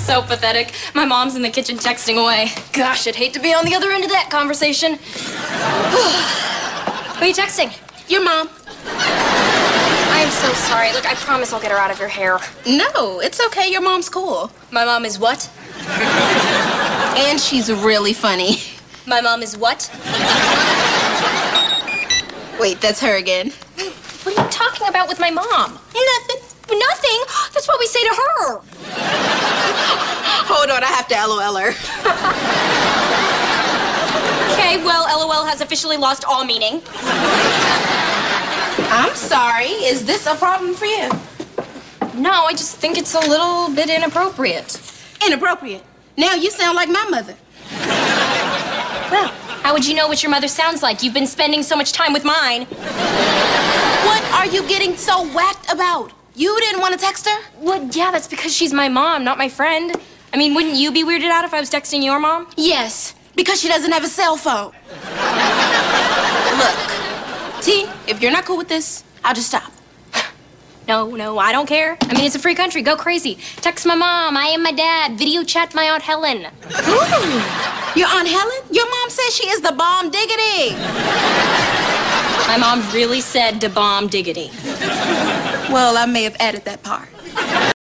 So pathetic. My mom's in the kitchen texting away. Gosh, I'd hate to be on the other end of that conversation. Who are you texting? Your mom. I am so sorry. Look, I promise I'll get her out of your hair. No, it's okay. Your mom's cool. My mom is what? And she's really funny. My mom is what? Wait, that's her again. What are you talking about with my mom? Nothing. Nothing. That's what we say to her. Hold on, I have to LOL her. Okay, well, LOL has officially lost all meaning. I'm sorry. Is this a problem for you? No, I just think it's a little bit inappropriate. Inappropriate. Now you sound like my mother. Well, how would you know what your mother sounds like? You've been spending so much time with mine. What are you getting so whacked about? You didn't want to text her? Well, yeah, that's because she's my mom, not my friend. I mean, wouldn't you be weirded out if I was texting your mom? Yes, because she doesn't have a cell phone. Look, T, if you're not cool with this, I'll just stop. No, I don't care. I mean, it's a free country. Go crazy. Text my mom. I am my dad. Video chat my Aunt Helen. Ooh, your Aunt Helen? Your mom says she is the bomb diggity. My mom really said da bomb diggity. Well, I may have added that part.